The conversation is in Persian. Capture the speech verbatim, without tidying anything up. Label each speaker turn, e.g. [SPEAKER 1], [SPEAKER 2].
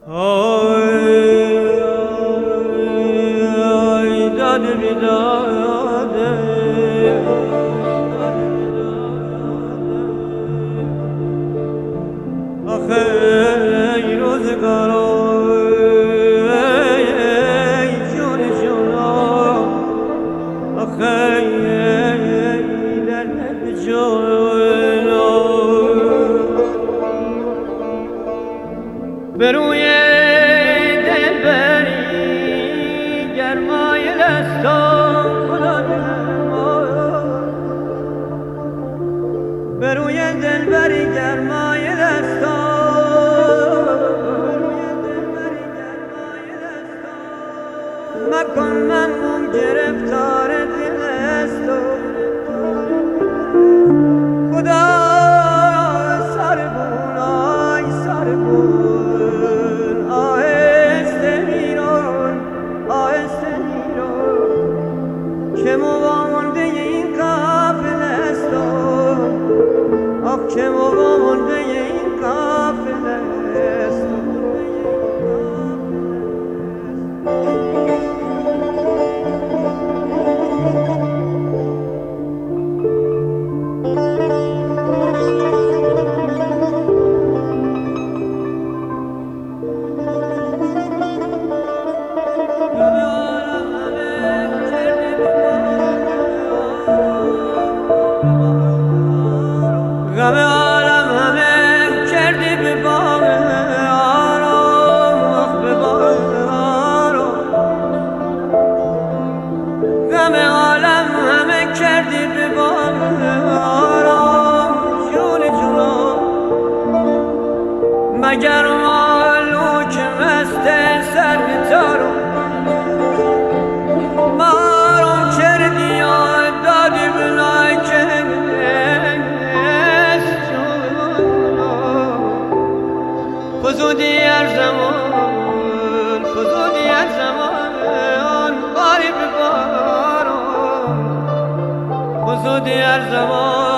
[SPEAKER 1] به روی دلبری گرمای دستان خدا به روی دلبری گرمای دستان مکن من گم گرفتار دل است خدا سربون آی سربون آهسته میرون آهسته میرون که موامونده این قافل است آخ که موامونده این قافل است غم عالم همه کردی به باغ آرام آخ به باغ آرام غم عالم همه کردی به باغ آرام جون جون مگر مالو که مست سر بیتارم مارم کردی یاد دادی بلای کردی فزودی هر زمان فزودی هر زمان باری ببارم فزودی هر زمان